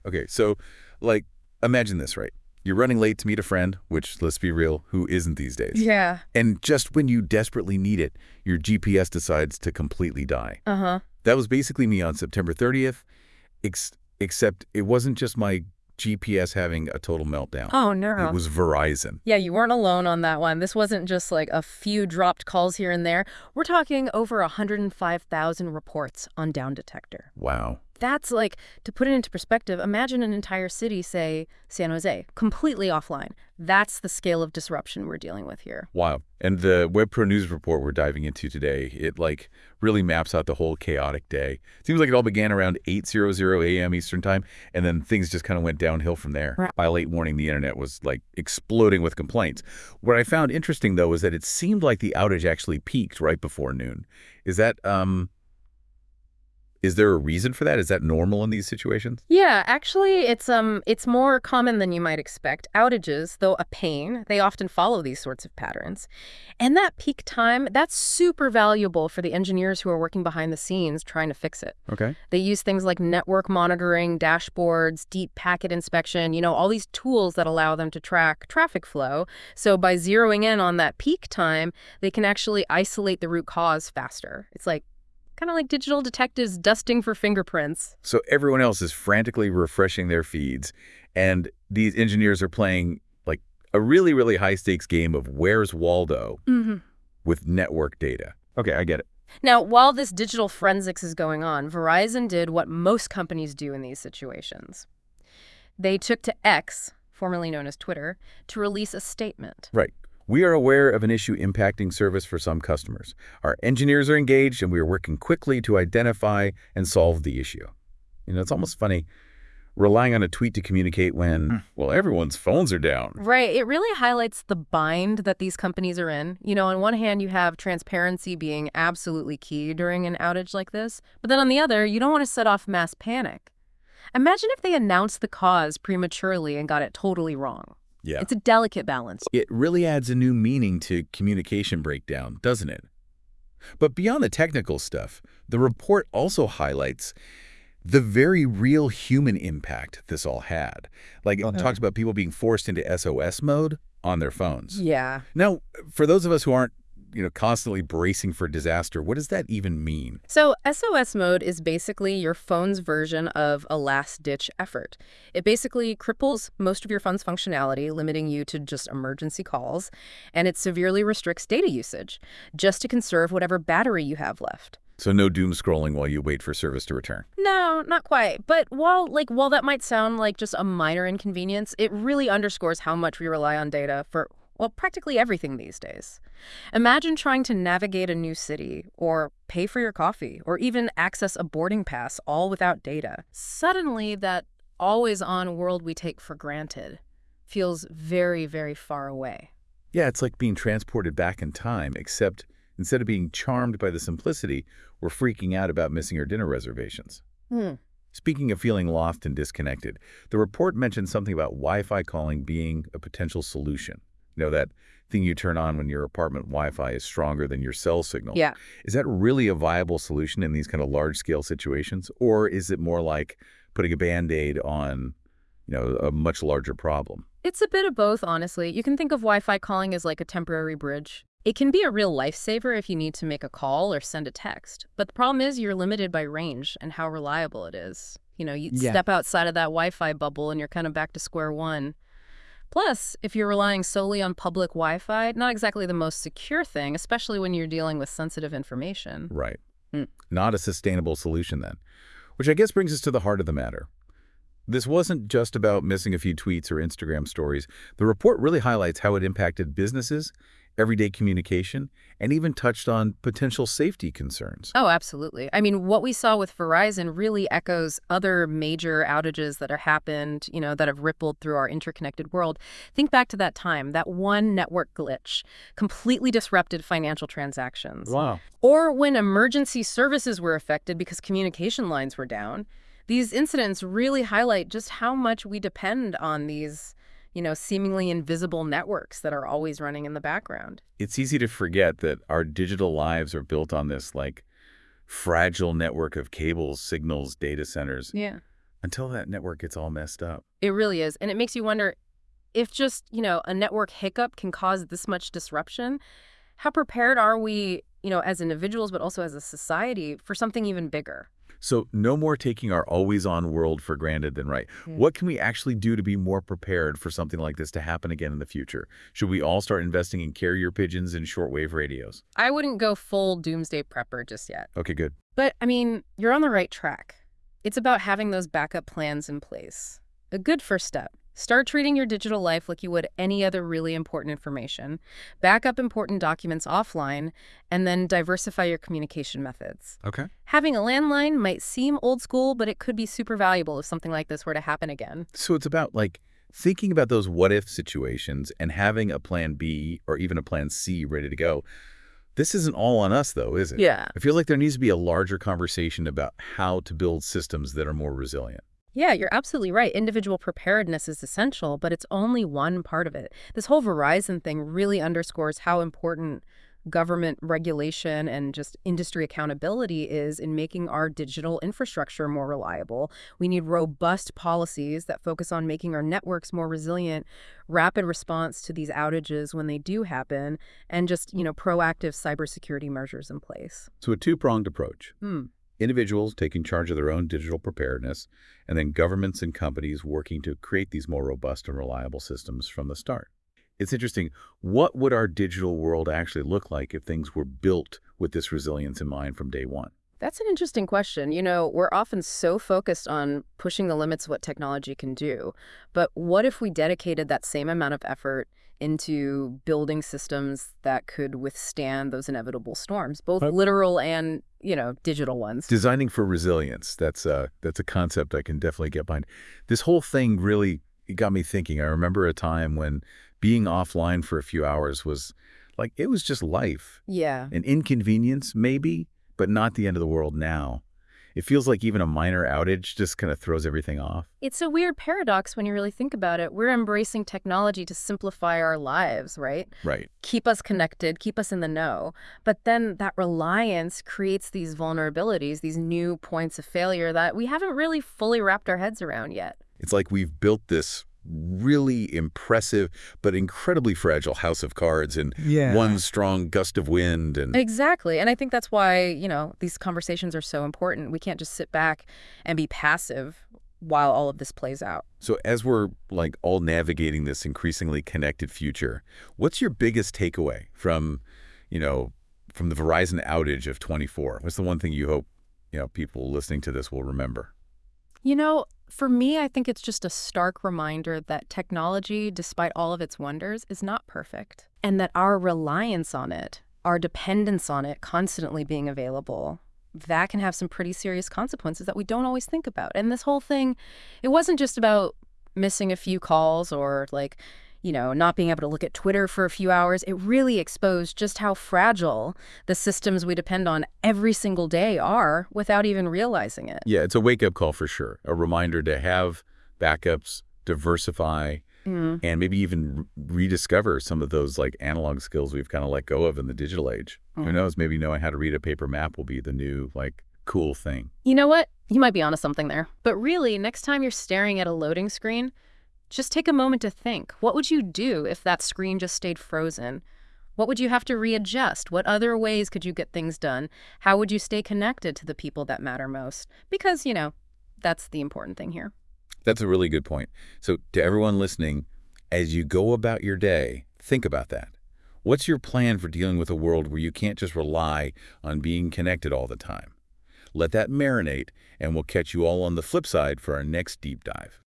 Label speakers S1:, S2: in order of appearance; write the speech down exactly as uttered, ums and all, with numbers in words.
S1: Okay, so, like, imagine this, right? You're running late to meet a friend, which, let's be real, who isn't these days?
S2: Yeah.
S1: And just when you desperately need it, your G P S decides to completely die.
S2: Uh-huh.
S1: That was basically me on September thirtieth, ex except it wasn't just my G P S having a total meltdown.
S2: Oh,
S1: It
S2: no.
S1: was Verizon.
S2: Yeah, you weren't alone on that one. This wasn't just like a few dropped calls here and there. We're talking over one hundred five thousand reports on Down Detector.
S1: Wow.
S2: That's like, to put it into perspective, imagine an entire city, say San Jose, completely offline. That's the scale of disruption we're dealing with here.
S1: Wow. And the WebPro News report we're diving into today, it like really maps out the whole chaotic day. Seems like it all began around eight hundred a m Eastern time, and then things just kind of went downhill from there.
S2: Right.
S1: By late morning, the internet was like exploding with complaints. What I found interesting, though, is that it seemed like the outage actually peaked right before noon. Is that, um... Is there a reason for that? Is that normal in these situations?
S2: Yeah, actually, it's um, it's more common than you might expect. Outages, though a pain, they often follow these sorts of patterns. And that peak time, that's super valuable for the engineers who are working behind the scenes trying to fix it.
S1: Okay.
S2: They use things like network monitoring, dashboards, deep packet inspection, you know, all these tools that allow them to track traffic flow. So by zeroing in on that peak time, they can actually isolate the root cause faster. It's like kind of like digital detectives dusting for fingerprints.
S1: So everyone else is frantically refreshing their feeds, and these engineers are playing like a really, really high-stakes game of Where's Waldo
S2: Mm-hmm.
S1: with network data. Okay, I get it.
S2: Now, while this digital forensics is going on, Verizon did what most companies do in these situations. They took to X, formerly known as Twitter, to release a statement.
S1: Right. We are aware of an issue impacting service for some customers. Our engineers are engaged, and we are working quickly to identify and solve the issue. You know, it's almost funny relying on a tweet to communicate when, well, everyone's phones are down.
S2: Right. It really highlights the bind that these companies are in. You know, on one hand, you have transparency being absolutely key during an outage like this. But then on the other, you don't want to set off mass panic. Imagine if they announced the cause prematurely and got it totally wrong.
S1: Yeah.
S2: It's a delicate balance.
S1: It really adds a new meaning to communication breakdown, doesn't it? But beyond the technical stuff, the report also highlights the very real human impact this all had. Like, it
S2: Uh-huh.
S1: talks about people being forced into S O S mode on their phones.
S2: Yeah.
S1: Now, for those of us who aren't, you know, constantly bracing for disaster, what does that even mean?
S2: So S O S mode is basically your phone's version of a last-ditch effort. It basically cripples most of your phone's functionality, limiting you to just emergency calls, and it severely restricts data usage, just to conserve whatever battery you have left.
S1: So no doom scrolling while you wait for service to return.
S2: No, not quite. But while like while that might sound like just a minor inconvenience, it really underscores how much we rely on data for, well, practically everything these days. Imagine trying to navigate a new city, or pay for your coffee, or even access a boarding pass, all without data. Suddenly, that always-on world we take for granted feels very, very far away.
S1: Yeah, it's like being transported back in time, except instead of being charmed by the simplicity, we're freaking out about missing our dinner reservations.
S2: Hmm.
S1: Speaking of feeling lost and disconnected, the report mentioned something about Wi-Fi calling being a potential solution. You know, that thing you turn on when your apartment Wi-Fi is stronger than your cell signal.
S2: Yeah.
S1: Is that really a viable solution in these kind of large-scale situations? Or is it more like putting a Band-Aid on, you know, a much larger problem?
S2: It's a bit of both, honestly. You can think of Wi-Fi calling as like a temporary bridge. It can be a real lifesaver if you need to make a call or send a text. But the problem is you're limited by range and how reliable it is. You know, you
S1: Yeah.
S2: step outside of that Wi-Fi bubble and you're kind of back to square one. Plus, if you're relying solely on public Wi-Fi, not exactly the most secure thing, especially when you're dealing with sensitive information.
S1: Right.
S2: Mm.
S1: Not a sustainable solution then. Which I guess brings us to the heart of the matter. This wasn't just about missing a few tweets or Instagram stories. The report really highlights how it impacted businesses, everyday communication, and even touched on potential safety concerns.
S2: Oh, absolutely. I mean, what we saw with Verizon really echoes other major outages that have happened, you know, that have rippled through our interconnected world. Think back to that time, that one network glitch completely disrupted financial transactions.
S1: Wow.
S2: Or when emergency services were affected because communication lines were down. These incidents really highlight just how much we depend on these, you know, seemingly invisible networks that are always running in the background.
S1: It's easy to forget that our digital lives are built on this, like, fragile network of cables, signals, data centers.
S2: Yeah.
S1: Until that network gets all messed up.
S2: It really is. And it makes you wonder if just, you know, a network hiccup can cause this much disruption, how prepared are we, you know, as individuals, but also as a society for something even bigger?
S1: So no more taking our always-on world for granted then, right?
S2: Mm.
S1: What can we actually do to be more prepared for something like this to happen again in the future? Should we all start investing in carrier pigeons and shortwave radios?
S2: I wouldn't go full doomsday prepper just yet.
S1: Okay, good.
S2: But, I mean, you're on the right track. It's about having those backup plans in place. A good first step. Start treating your digital life like you would any other really important information. Back up important documents offline, and then diversify your communication methods.
S1: Okay.
S2: Having a landline might seem old school, but it could be super valuable if something like this were to happen again.
S1: So it's about, like, thinking about those what-if situations and having a plan B or even a plan C ready to go. This isn't all on us, though, is it?
S2: Yeah.
S1: I feel like there needs to be a larger conversation about how to build systems that are more resilient.
S2: Yeah, you're absolutely right. Individual preparedness is essential, but it's only one part of it. This whole Verizon thing really underscores how important government regulation and just industry accountability is in making our digital infrastructure more reliable. We need robust policies that focus on making our networks more resilient, rapid response to these outages when they do happen, and just, you know, proactive cybersecurity measures in place.
S1: So a two-pronged approach.
S2: Hmm.
S1: Individuals taking charge of their own digital preparedness, and then governments and companies working to create these more robust and reliable systems from the start. It's interesting. What would our digital world actually look like if things were built with this resilience in mind from day one?
S2: That's an interesting question. You know, we're often so focused on pushing the limits of what technology can do. But what if we dedicated that same amount of effort into building systems that could withstand those inevitable storms, both
S1: Yep.
S2: literal and, you know, digital ones?
S1: Designing for resilience. That's a, that's a concept I can definitely get behind. This whole thing really got me thinking. I remember a time when being offline for a few hours was like, it was just life.
S2: Yeah.
S1: An inconvenience, maybe, but not the end of the world now. It feels like even a minor outage just kind of throws everything off.
S2: It's a weird paradox when you really think about it. We're embracing technology to simplify our lives, right?
S1: Right.
S2: Keep us connected, keep us in the know. But then that reliance creates these vulnerabilities, these new points of failure that we haven't really fully wrapped our heads around yet.
S1: It's like we've built this really impressive but incredibly fragile house of cards in
S3: Yeah.
S1: one strong gust of wind. And
S2: Exactly. And I think that's why, you know, these conversations are so important. We can't just sit back and be passive while all of this plays out.
S1: so as we're like all navigating this increasingly connected future, what's your biggest takeaway from, you know, from the Verizon outage of twenty-four? What's the one thing you hope, you know, people listening to this will remember?
S2: You know, for me, I think it's just a stark reminder that technology, despite all of its wonders, is not perfect. And that our reliance on it, our dependence on it constantly being available, that can have some pretty serious consequences that we don't always think about. And this whole thing, it wasn't just about missing a few calls or like, you know, not being able to look at Twitter for a few hours. It really exposed just how fragile the systems we depend on every single day are without even realizing it.
S1: Yeah, it's a wake-up call for sure. A reminder to have backups, diversify,
S2: Mm.
S1: and maybe even re- rediscover some of those like analog skills we've kind of let go of in the digital age. Who
S2: Mhm.
S1: knows, maybe knowing how to read a paper map will be the new like cool thing.
S2: You know what? You might be onto something there. But really, next time you're staring at a loading screen, just take a moment to think. What would you do if that screen just stayed frozen? What would you have to readjust? What other ways could you get things done? How would you stay connected to the people that matter most? Because, you know, that's the important thing here.
S1: That's a really good point. So to everyone listening, as you go about your day, think about that. What's your plan for dealing with a world where you can't just rely on being connected all the time? Let that marinate, and we'll catch you all on the flip side for our next deep dive.